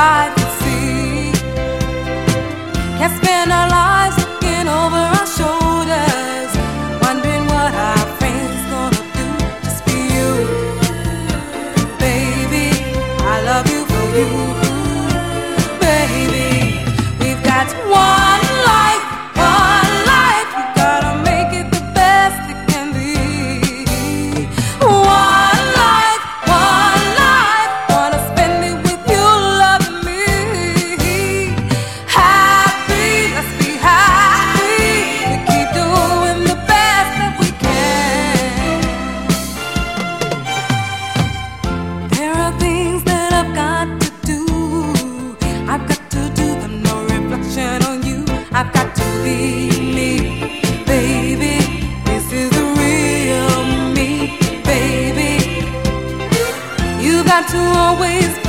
life at sea. Can't spend our lives looking over our shoulders, wondering what our friends gonna do. Just be you, baby. I love you for you, baby. We've got one life, one life. We gotta make it the best it can be. One life, wanna spend it with you, loving me. Happy, let's be happy. We keep doing the best that we can. There are things that I've got to do. I've got to do them, no reflection on you. I've got to be me, baby. This is the real me, baby. You got to always